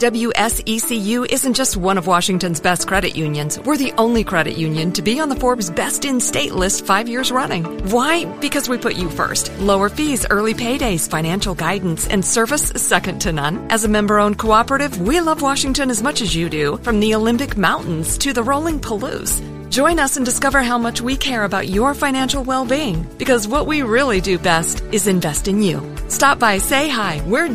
WSECU isn't just one of Washington's best credit unions. We're the only credit union to be on the Forbes Best in State list 5 years running. Why? Because we put you first. Lower fees, early paydays, financial guidance, and service second to none. As a member-owned cooperative, we love Washington as much as you do, from the Olympic Mountains to the rolling Palouse. Join us and discover how much we care about your financial well-being, because what we really do best is invest in you. Stop by, say hi. We're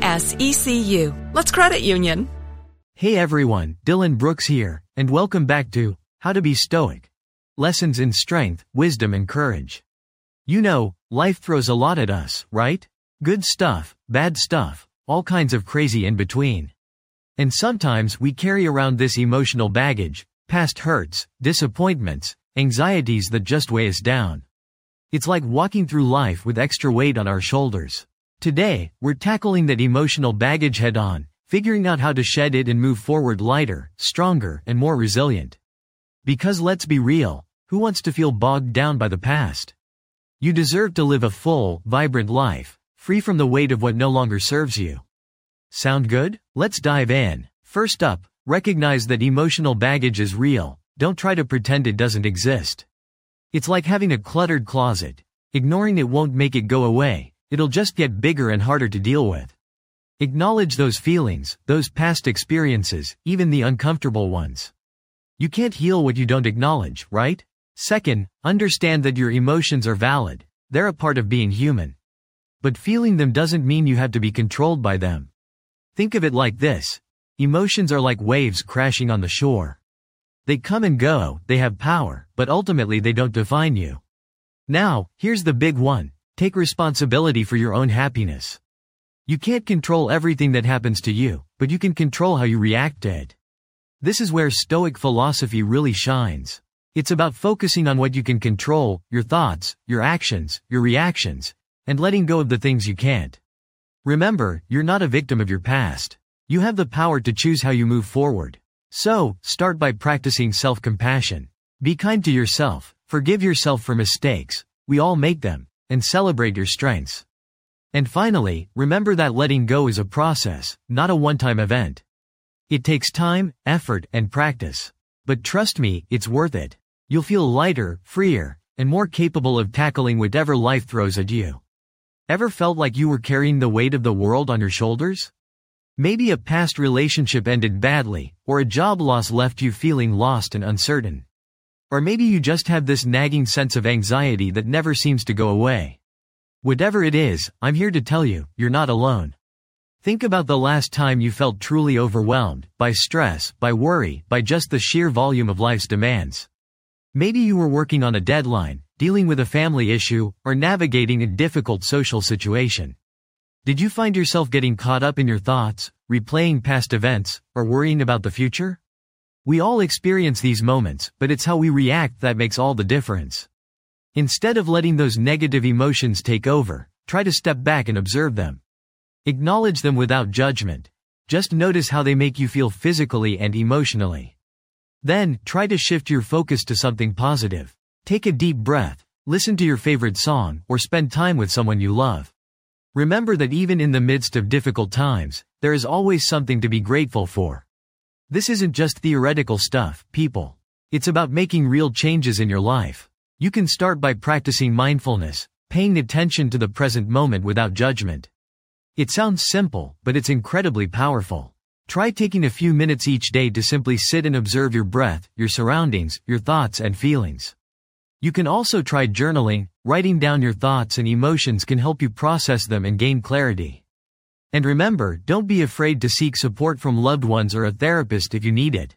WSECU. Let's credit union. Hey everyone, Dylan Brooks here, and welcome back to How to Be Stoic. Lessons in strength, wisdom, and courage. You know, life throws a lot at us, right? Good stuff, bad stuff, all kinds of crazy in between. And sometimes we carry around this emotional baggage, past hurts, disappointments, anxieties that just weigh us down. It's like walking through life with extra weight on our shoulders. Today, we're tackling that emotional baggage head-on, figuring out how to shed it and move forward lighter, stronger, and more resilient. Because let's be real, who wants to feel bogged down by the past? You deserve to live a full, vibrant life, free from the weight of what no longer serves you. Sound good? Let's dive in. First up, recognize that emotional baggage is real. Don't try to pretend it doesn't exist. It's like having a cluttered closet. Ignoring it won't make it go away. It'll just get bigger and harder to deal with. Acknowledge those feelings, those past experiences, even the uncomfortable ones. You can't heal what you don't acknowledge, right? Second, understand that your emotions are valid. They're a part of being human. But feeling them doesn't mean you have to be controlled by them. Think of it like this. Emotions are like waves crashing on the shore. They come and go, they have power, but ultimately they don't define you. Now, here's the big one. Take responsibility for your own happiness. You can't control everything that happens to you, but you can control how you react to it. This is where Stoic philosophy really shines. It's about focusing on what you can control, your thoughts, your actions, your reactions, and letting go of the things you can't. Remember, you're not a victim of your past. You have the power to choose how you move forward. So, start by practicing self-compassion. Be kind to yourself, forgive yourself for mistakes, we all make them, and celebrate your strengths. And finally, remember that letting go is a process, not a one-time event. It takes time, effort, and practice. But trust me, it's worth it. You'll feel lighter, freer, and more capable of tackling whatever life throws at you. Ever felt like you were carrying the weight of the world on your shoulders? Maybe a past relationship ended badly, or a job loss left you feeling lost and uncertain. Or maybe you just have this nagging sense of anxiety that never seems to go away. Whatever it is, I'm here to tell you, you're not alone. Think about the last time you felt truly overwhelmed, by stress, by worry, by just the sheer volume of life's demands. Maybe you were working on a deadline, dealing with a family issue, or navigating a difficult social situation. Did you find yourself getting caught up in your thoughts, replaying past events, or worrying about the future? We all experience these moments, but it's how we react that makes all the difference. Instead of letting those negative emotions take over, try to step back and observe them. Acknowledge them without judgment. Just notice how they make you feel physically and emotionally. Then, try to shift your focus to something positive. Take a deep breath, listen to your favorite song, or spend time with someone you love. Remember that even in the midst of difficult times, there is always something to be grateful for. This isn't just theoretical stuff, people. It's about making real changes in your life. You can start by practicing mindfulness, paying attention to the present moment without judgment. It sounds simple, but it's incredibly powerful. Try taking a few minutes each day to simply sit and observe your breath, your surroundings, your thoughts and feelings. You can also try journaling. Writing down your thoughts and emotions can help you process them and gain clarity. And remember, don't be afraid to seek support from loved ones or a therapist if you need it.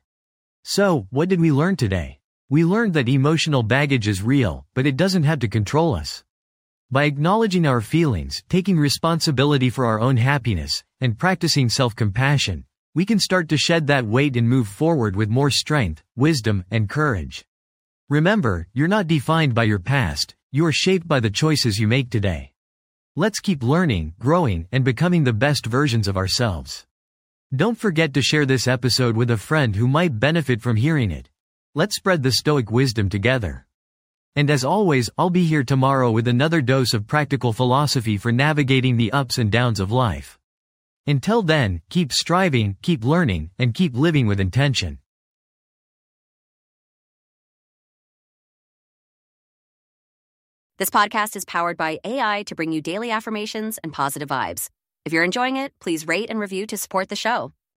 So, what did we learn today? We learned that emotional baggage is real, but it doesn't have to control us. By acknowledging our feelings, taking responsibility for our own happiness, and practicing self-compassion, we can start to shed that weight and move forward with more strength, wisdom, and courage. Remember, you're not defined by your past, you are shaped by the choices you make today. Let's keep learning, growing, and becoming the best versions of ourselves. Don't forget to share this episode with a friend who might benefit from hearing it. Let's spread the Stoic wisdom together. And as always, I'll be here tomorrow with another dose of practical philosophy for navigating the ups and downs of life. Until then, keep striving, keep learning, and keep living with intention. This podcast is powered by AI to bring you daily affirmations and positive vibes. If you're enjoying it, please rate and review to support the show.